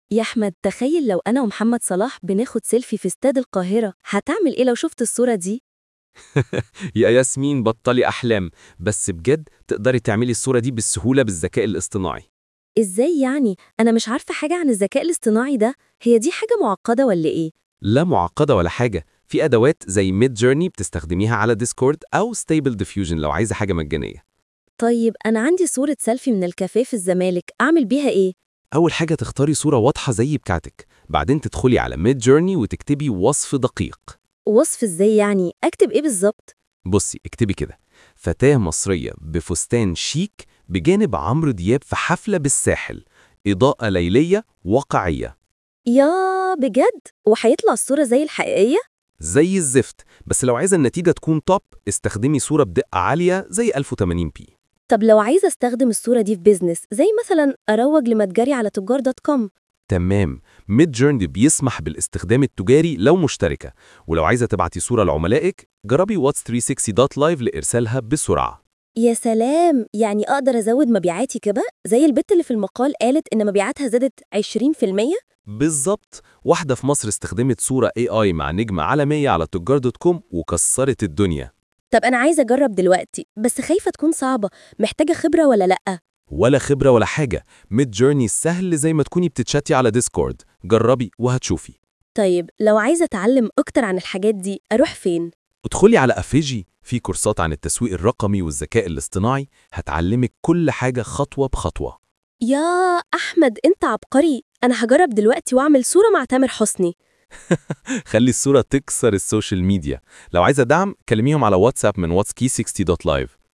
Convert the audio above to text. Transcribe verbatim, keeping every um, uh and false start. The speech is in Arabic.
يا أحمد، تخيل لو أنا ومحمد صلاح بناخد سيلفي في استاد القاهرة، هتعمل إيه لو شفت الصورة دي؟ يا ياسمين بطلي أحلام. بس بجد تقدري تعملي الصورة دي بالسهولة بالذكاء الاصطناعي. إزاي يعني؟ أنا مش عارفة حاجة عن الذكاء الاصطناعي ده، هي دي حاجة معقدة ولا إيه؟ لا معقدة ولا حاجة، في أدوات زي ميد جيرني بتستخدميها على ديسكورد أو ستيبل ديفيوجن لو عايزة حاجة مجانية. طيب أنا عندي صورة سيلفي من الكافيه في الزمالك، أعمل بيها إيه؟ أول حاجة تختاري صورة واضحة زي بتاعتك، بعدين تدخلي على ميد جيرني وتكتبي وصف دقيق. وصف إزاي يعني؟ أكتب إيه بالظبط؟ بصي اكتبي كده: فتاة مصرية بفستان شيك بجانب عمرو دياب في حفلة بالساحل، إضاءة ليلية واقعية. يا بجد؟ وهيطلع الصورة زي الحقيقية؟ زي الزفت، بس لو عايزة النتيجة تكون توب استخدمي صورة بدقة عالية زي ألف وثمانين بي. طب لو عايزة أستخدم الصورة دي في بيزنس، زي مثلا أروج لمتجري على تجار دوت كوم. تمام، ميد جيرني بيسمح بالاستخدام التجاري لو مشتركة، ولو عايزة تبعتي صورة لعملائك جربي واتس ثلاثمية وستين دوت لايف لإرسالها بسرعة. يا سلام، يعني أقدر أزود مبيعاتي كده زي البت اللي في المقال قالت إن مبيعاتها زادت عشرين في المية؟ بالظبط، واحدة في مصر استخدمت صورة إيه آي مع نجمة عالمية على تجار دوت كوم وكسرت الدنيا. طب أنا عايزة أجرب دلوقتي، بس خايفة تكون صعبة، محتاجة خبرة ولا لأ؟ ولا خبرة ولا حاجة، ميد جيرني سهل زي ما تكوني بتتشاتي على ديسكورد، جربي وهتشوفي. طيب لو عايزة أتعلم أكتر عن الحاجات دي، أروح فين؟ ادخلي على أفيجي، في كورسات عن التسويق الرقمي والذكاء الاصطناعي هتعلمك كل حاجة خطوة بخطوة. يا أحمد أنت عبقري، أنا هجرب دلوقتي وأعمل صورة مع تامر حسني. خلي الصورة تكسر السوشيال ميديا. لو عايزة دعم كلميهم على واتساب من واتس كي ستين دوت لايف.